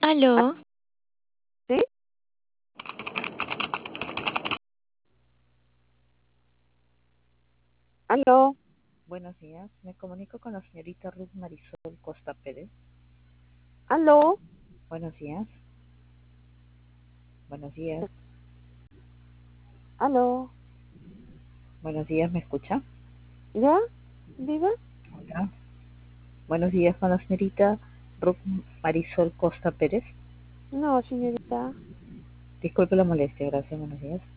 Ah, Aló, ¿sí? ¿Aló? Buenos días, me comunico con la señorita Ruth Marisol Costa Pérez. ¿Aló? Buenos días, buenos días, ¿Aló? buenos días, ¿me escucha? ¿Ya? ¿Diga? Hola. Buenos días con la señorita Ruth Marisol Costa Pérez. No, señorita. Disculpe la molestia, gracias, buenos días.